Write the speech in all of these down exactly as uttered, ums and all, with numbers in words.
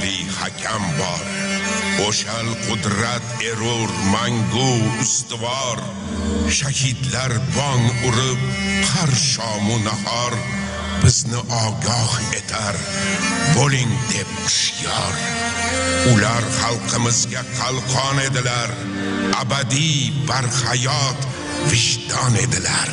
Oli hakam bor, o'shal qudrat erur mangu ustuvor. Shahidlar bong urib har shomu nahor bizni ogoh etar, bo'ling deb hushyor. Ular xalqimizga qalqon edilar, abadiy barhayot vijdon edilar.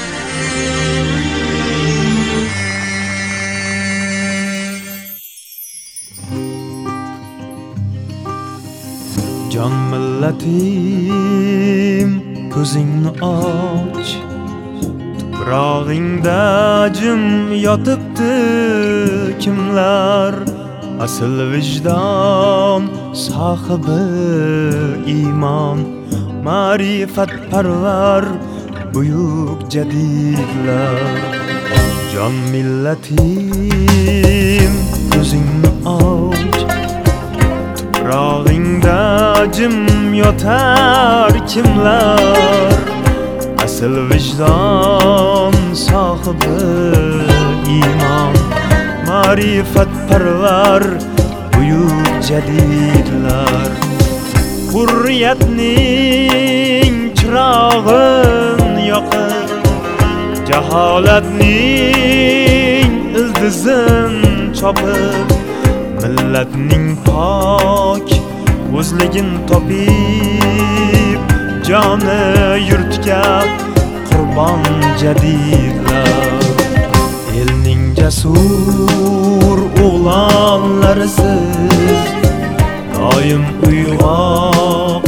Jon millatim, ko'zingni och, tuprog'ingda jim yotibdi kimlar? Asl vijdon sohibi iymon, ma'rifat parvar buyuk jadidlar. Jon millatim, ko'zingni och, tuprog'ingda jim yotar kimlar? Asl vijdon sohibi iymon, ma'rifat parvar buyuk jadidlar. Hurriyatning chirog'in yoqib, jaholatning ildizin chopib, millatning pok o'zligin topib, joni yurtga qurbon jadidlar. Elning jasur o'g'lonlarisiz, doim uyg'oq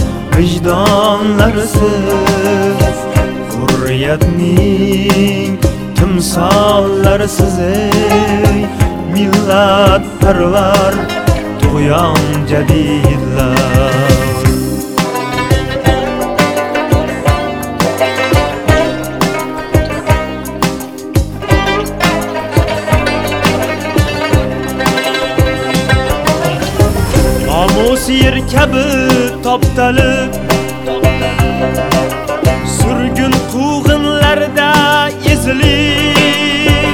vijdonlarisiz, hurriyatning timsollarisiz, ey millat parvar tug'yon jadidlar. Yer kabi toptalib, surgun quvg'inlarda ezilib,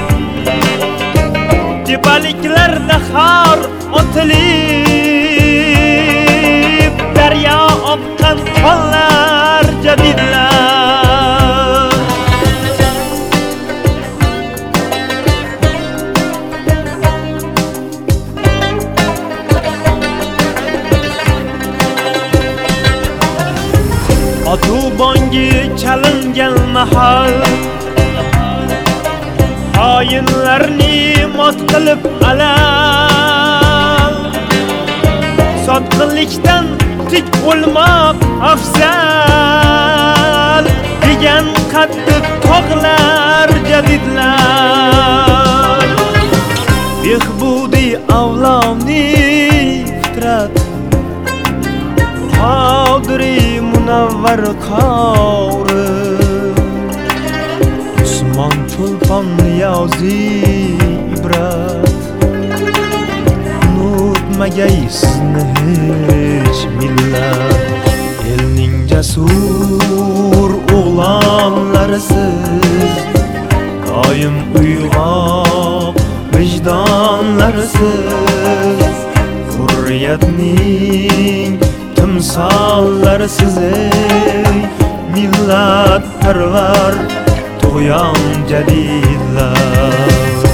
tepaliklarda har otilib, daryo oqqan qonlar jadidlar. Otubongi chalingan mahal, xoinlarni mot qilib alal, sotqinlikdan tik bo'lmoq afzal degan qattiq tog'lar jadidlar. Behbudi avloni fitrat, Qodiri munavvar qori, Usmon Cho'lpon Niyozi ibrat, unutmagay sizni hech millat. Elning jasur o'g'lonlarisiz, doim uyg'oq vijdonlarisiz, hurriyatning timsollarisiz, ey millat parvar tug'yon jadidlar.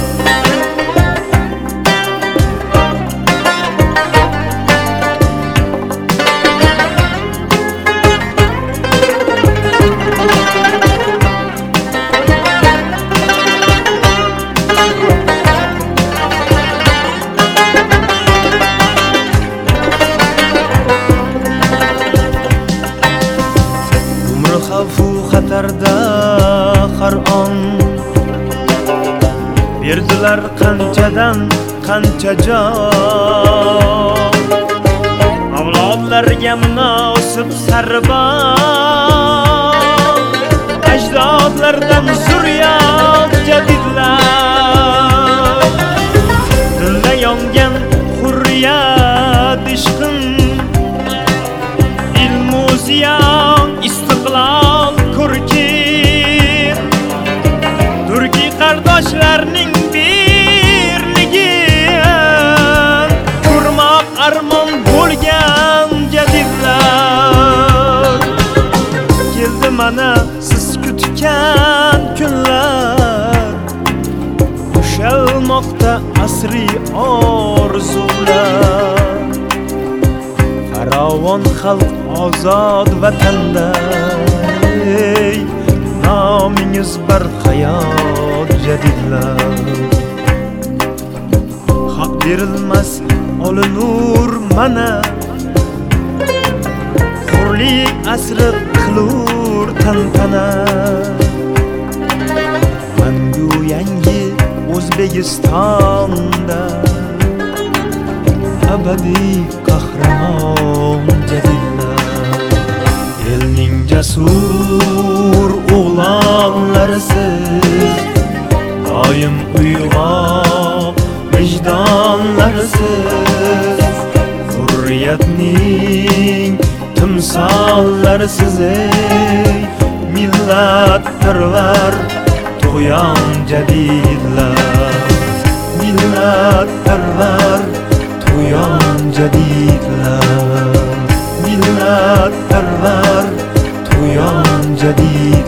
Xatarda har on berdilar qanchadan qancha jon, avlodlarga munosib sarbon, ajdodlardan zurriyot jadidlar. Dilda yongan hurriyat ishqin, ilmu ziyon istiqlol ko'rkim, turkiy qardoshlarning birligin, kurmoq qilmoqda asriy orzular. Farovon xalq ozod vatanda, ey nomingiz barhayot jadidlar. Haq berilmas olinur mana, hurlik asri qilur tantana. Mangu yangi O'zbekistonda abadiy qahramon jadidlar. Elning jasur o'g'lonlarisiz, doim uyg'oq vijdonlarisiz, hurriyatning timsollarisiz, ey millatparvar tug'yon jadidlar. Millatparvar tug'yon jadidlar. Millatparvar tug'yon jadidlar.